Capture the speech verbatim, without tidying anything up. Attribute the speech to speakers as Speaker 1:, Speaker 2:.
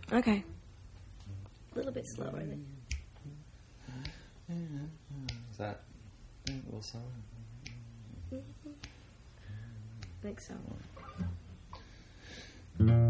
Speaker 1: Okay. A little bit slower. Than...
Speaker 2: Is that a little slower?
Speaker 1: I think so.